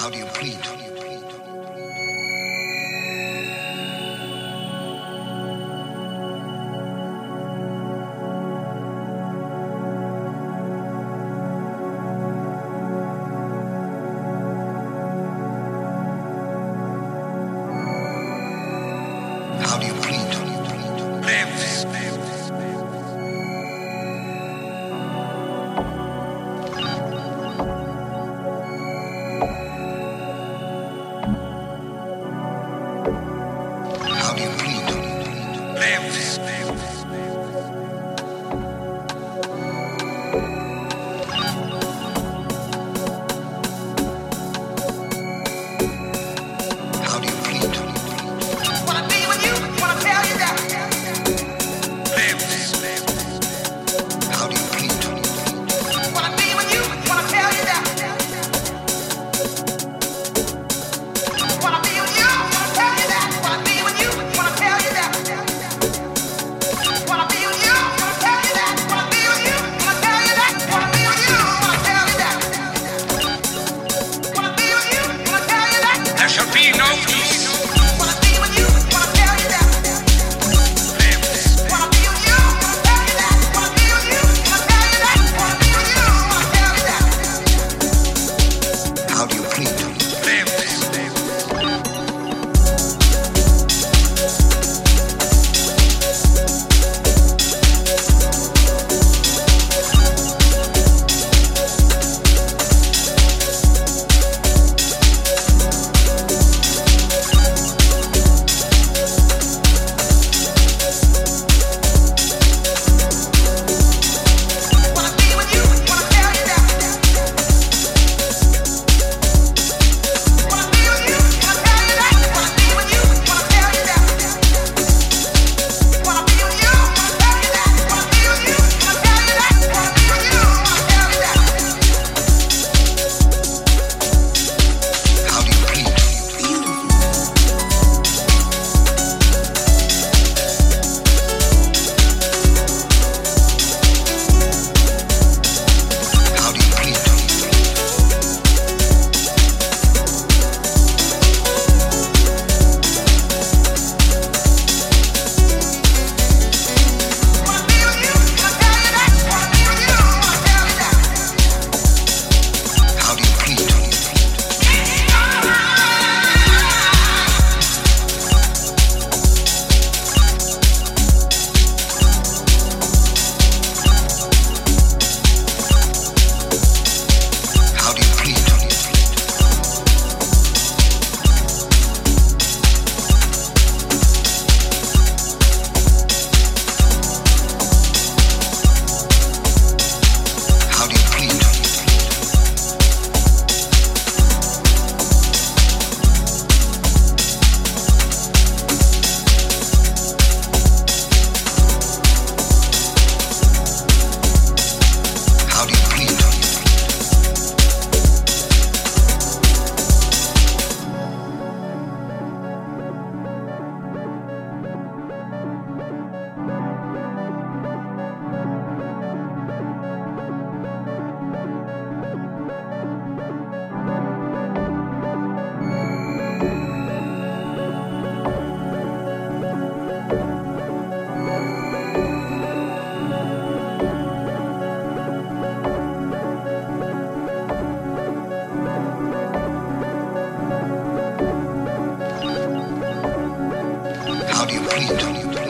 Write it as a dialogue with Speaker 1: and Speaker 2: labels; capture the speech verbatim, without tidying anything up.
Speaker 1: How do you plead? How do you plead? Live. How do you plead? Live. How do you plead?
Speaker 2: Wanna be with you, wanna tell you that.
Speaker 1: Live. How do you plead?
Speaker 2: Wanna be with you, wanna tell you that. Wanna be with you, wanna tell you that. Wanna be with you, wanna tell you that. Wanna be with you, wanna tell you that. Wanna be with you, wanna tell you that. Wanna be with you, wanna tell you that. Wanna be with you, wanna tell you that.
Speaker 1: There shall be no peace.
Speaker 2: Wanna be with you, wanna tell you that. Wanna be with you, wanna tell you that. Wanna be with you, wanna tell you that. Wanna be with you, wanna tell you that.
Speaker 1: How do you plead?
Speaker 2: Live. Wanna be with you, wanna tell you that. Wanna be with you, wanna tell you that. Wanna be with you, wanna tell you that. Wanna be with you, wanna tell you that. Wanna be with you, wanna tell you that. Wanna be with you, wanna tell you that.
Speaker 1: How do you plead? How do you plead?
Speaker 2: Wanna be with you, wanna tell you that. Wanna be with you, wanna tell you that.
Speaker 1: How do you plead? How do you plead? How do you plead? How do you plead? How do you plead?